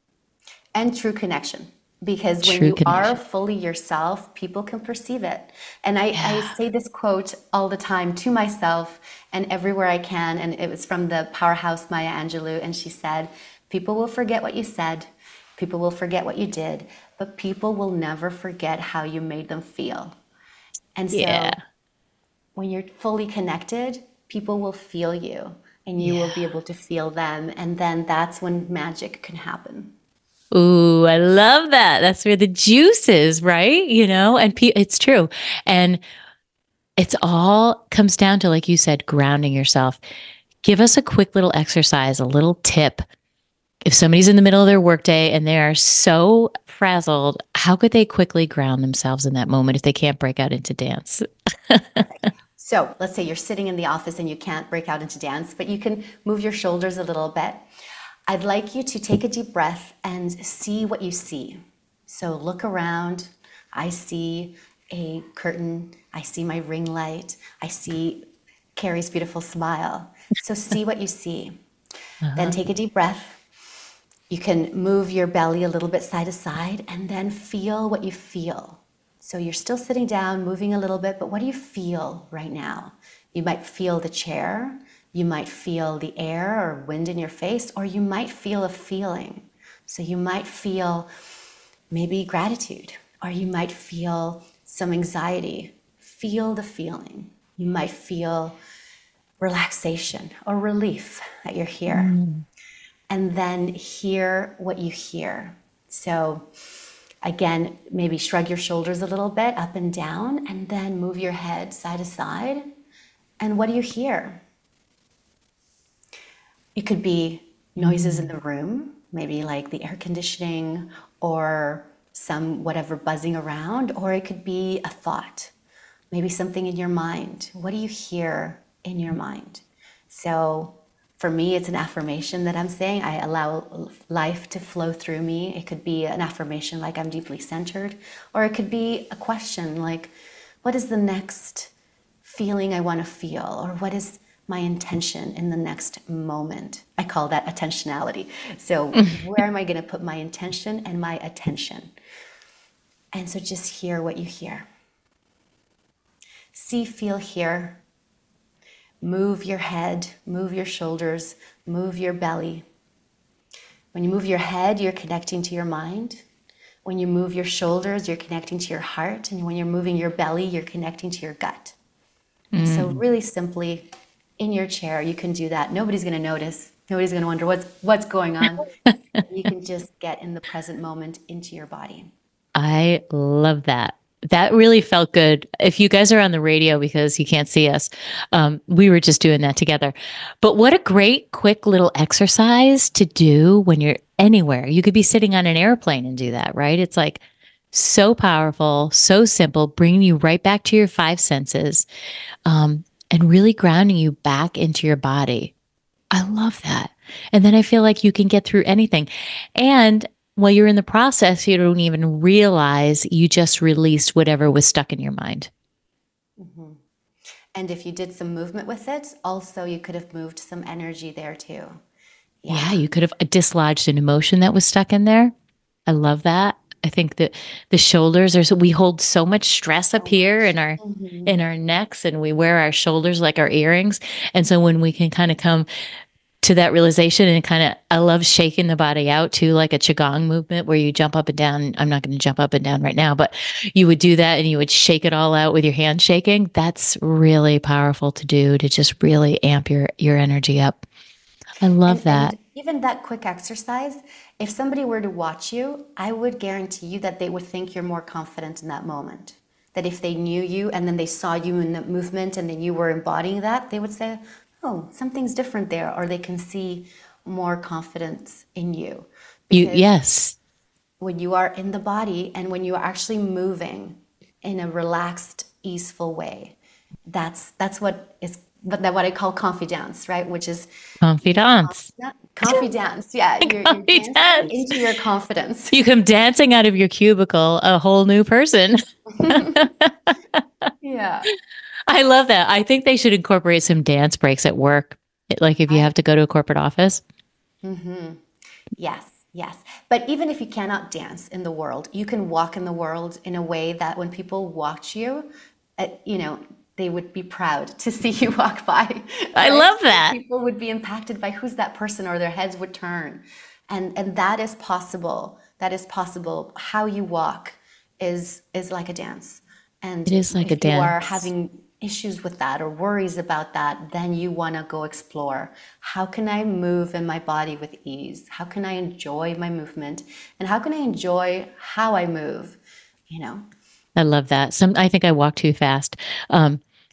And true connection. Because when you are fully yourself, people can perceive it. And I say this quote all the time to myself and everywhere I can. And it was from the powerhouse Maya Angelou. And she said, people will forget what you said. People will forget what you did. But people will never forget how you made them feel. And so when you're fully connected, people will feel you. And you will be able to feel them. And then that's when magic can happen. Ooh, I love that. That's where the juice is, right? And it's true. And it's all comes down to, like you said, grounding yourself, Give us a quick little exercise, a little tip. If somebody's in the middle of their workday and they are so frazzled, how could they quickly ground themselves in that moment if they can't break out into dance? So let's say you're sitting in the office and you can't break out into dance, but you can move your shoulders a little bit. I'd like you to take a deep breath and see what you see. So look around. I see a curtain. I see my ring light. I see Carrie's beautiful smile. So see what you see. Then take a deep breath. You can move your belly a little bit side to side and then feel what you feel. So you're still sitting down, moving a little bit, but what do you feel right now? You might feel the chair, you might feel the air or wind in your face, or you might feel a feeling. So you might feel maybe gratitude, or you might feel some anxiety. Feel the feeling. You might feel relaxation or relief that you're here. And then hear what you hear. So again, maybe shrug your shoulders a little bit up and down, and then move your head side to side. And what do you hear? It could be noises in the room, maybe like the air conditioning or some whatever buzzing around, or it could be a thought, maybe something in your mind. What do you hear in your mind? So for me, it's an affirmation that I'm saying. I allow life to flow through me. It could be an affirmation like I'm deeply centered, or it could be a question like, what is the next feeling I want to feel? Or what is my intention in the next moment? I call that attentionality. So where am I going to put my intention and my attention? And so just hear what you hear. See, feel, hear. Move your head, move your shoulders, move your belly. When you move your head, you're connecting to your mind. When you move your shoulders, you're connecting to your heart. And when you're moving your belly, you're connecting to your gut. So really simply, in your chair, you can do that. Nobody's going to notice. Nobody's going to wonder what's going on. You can just get in the present moment into your body. I love that. That really felt good. If you guys are on the radio because you can't see us, we were just doing that together. But what a great, quick little exercise to do when you're anywhere. You could be sitting on an airplane and do that, right? It's like so powerful, so simple, bringing you right back to your five senses, and really grounding you back into your body. I love that. And then I feel like you can get through anything. And while you're in the process, you don't even realize you just released whatever was stuck in your mind. And if you did some movement with it, also you could have moved some energy there too. Yeah, you could have dislodged an emotion that was stuck in there. I love that. I think that the shoulders we hold so much stress up here in our necks, and we wear our shoulders like our earrings. And so when we can kind of come to that realization and I love shaking the body out too, like a Qigong movement where you jump up and down. I'm not going to jump up and down right now, but you would do that and you would shake it all out with your hand shaking. That's really powerful to do, to just really amp your energy up. I love that. And even that quick exercise, if somebody were to watch you, I would guarantee you that they would think you're more confident in that moment. That if they knew you and then they saw you in the movement and then you were embodying that, they would say, oh, something's different there, or they can see more confidence in you. Yes. When you are in the body and when you are actually moving in a relaxed, easeful way, that's what I call confidence, right? Which is confidence. Confidence, yeah. You're dancing into your confidence. You come dancing out of your cubicle a whole new person. Yeah. I love that. I think they should incorporate some dance breaks at work, like if you have to go to a corporate office. Yes. But even if you cannot dance in the world, you can walk in the world in a way that when people watch you, they would be proud to see you walk by. Right? I love that. People would be impacted by who's that person, or their heads would turn. And that is possible. That is possible. How you walk is like a dance. And it is like a dance. If you are having issues with that or worries about that, then you want to go explore. How can I move in my body with ease? How can I enjoy my movement? And how can I enjoy how I move? I love that. I think I walk too fast.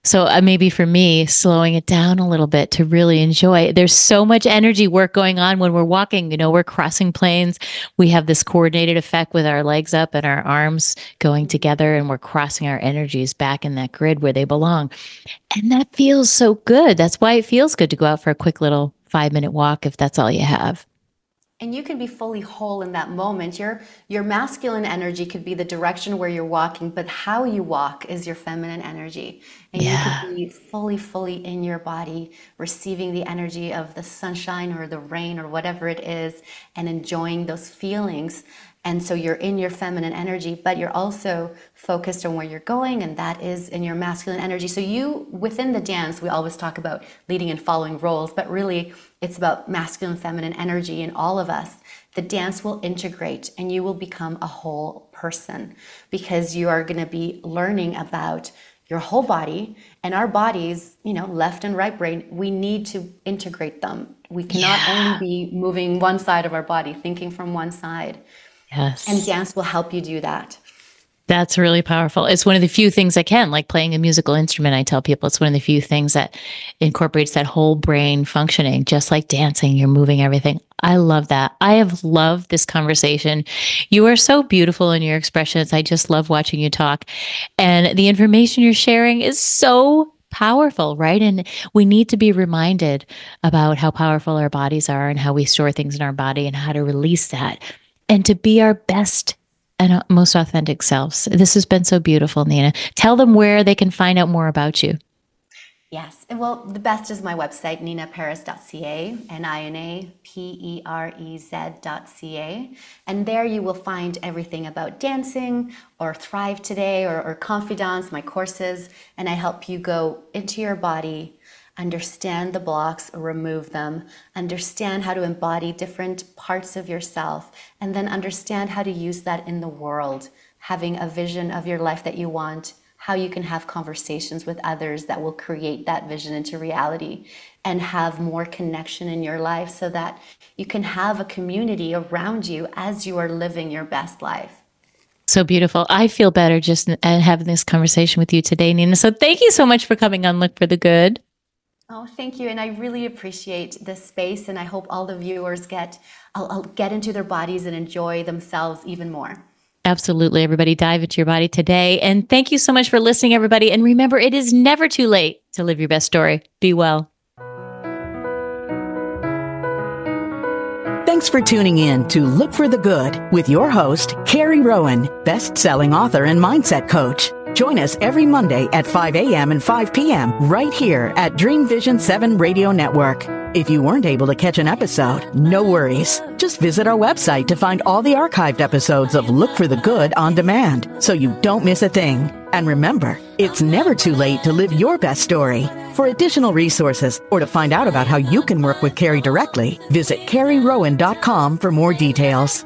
So maybe for me, slowing it down a little bit to really enjoy. There's so much energy work going on when we're walking. We're crossing planes. We have this coordinated effect with our legs up and our arms going together, and we're crossing our energies back in that grid where they belong. And that feels so good. That's why it feels good to go out for a quick little 5-minute walk if that's all you have. And you can be fully whole in that moment. Your masculine energy could be the direction where you're walking, but how you walk is your feminine energy. And you could be fully in your body, receiving the energy of the sunshine or the rain or whatever it is, and enjoying those feelings. And so you're in your feminine energy, but you're also focused on where you're going, and that is in your masculine energy. So you, within the dance, we always talk about leading and following roles, but really it's about masculine, feminine energy in all of us. The dance will integrate and you will become a whole person, because you are going to be learning about your whole body, and our bodies, left and right brain, we need to integrate them. We cannot only be moving one side of our body, thinking from one side. Yes. And dance will help you do that. That's really powerful. It's one of the few things I can, like playing a musical instrument. I tell people it's one of the few things that incorporates that whole brain functioning, just like dancing. You're moving everything. I love that. I have loved this conversation. You are so beautiful in your expressions. I just love watching you talk. And the information you're sharing is so powerful, right? And we need to be reminded about how powerful our bodies are and how we store things in our body and how to release that and to be our best and most authentic selves. This has been so beautiful, Nina. Tell them where they can find out more about you. Yes. Well, the best is my website, ninaperez.ca, NINAPEREZ.ca. And there you will find everything about dancing or Thrive Today or Confidence, my courses. And I help you go into your body, understand the blocks, remove them, understand how to embody different parts of yourself, and then understand how to use that in the world, having a vision of your life that you want, how you can have conversations with others that will create that vision into reality, and have more connection in your life so that you can have a community around you as you are living your best life. So beautiful. I feel better just having this conversation with you today, Nina. So thank you so much for coming on Look for the Good. Oh, thank you. And I really appreciate this space. And I hope all the viewers get into their bodies and enjoy themselves even more. Absolutely. Everybody dive into your body today. And thank you so much for listening, everybody. And remember, it is never too late to live your best story. Be well. Thanks for tuning in to Look for the Good with your host, Carrie Rowan, best-selling author and mindset coach. Join us every Monday at 5 a.m. and 5 p.m. right here at Dream Vision 7 Radio Network. If you weren't able to catch an episode, no worries. Just visit our website to find all the archived episodes of Look for the Good on demand so you don't miss a thing. And remember, it's never too late to live your best story. For additional resources or to find out about how you can work with Carrie directly, visit carrierowan.com for more details.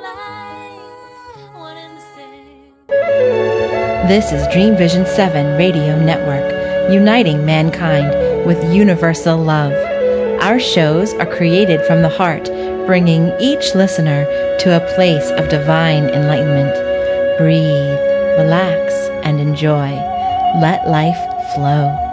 This is Dream Vision 7 Radio Network, uniting mankind with universal love. Our shows are created from the heart, bringing each listener to a place of divine enlightenment. Breathe, relax, and enjoy. Let life flow.